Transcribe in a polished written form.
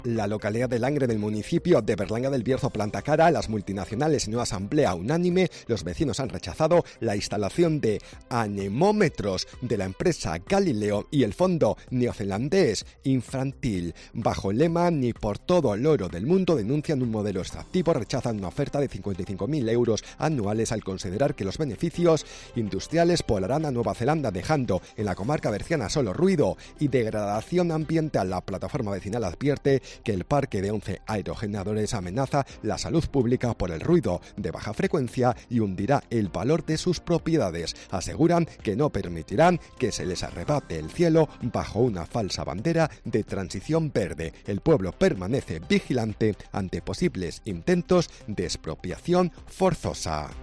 La localidad de Langre del municipio de Berlanga del Bierzo planta cara a las multinacionales en una asamblea unánime. Los vecinos han rechazado la instalación de anemómetros de la empresa Galileo y el fondo neozelandés infantil. Bajo el lema "Ni por todo el oro del mundo" denuncian un modelo extractivo, rechazan una oferta de 55.000 euros anuales al considerar que los beneficios industriales poblarán a Nueva Zelanda, dejando en la comarca berciana solo ruido y degradación ambiental. La plataforma vecinal advierte que el parque de 11 aerogeneradores amenaza la salud pública por el ruido de baja frecuencia y hundirá el valor de sus propiedades. Aseguran que no permitirán que se les arrebate el cielo bajo una falsa bandera de transición verde. El pueblo permanece vigilante ante posibles intentos de expropiación forzosa.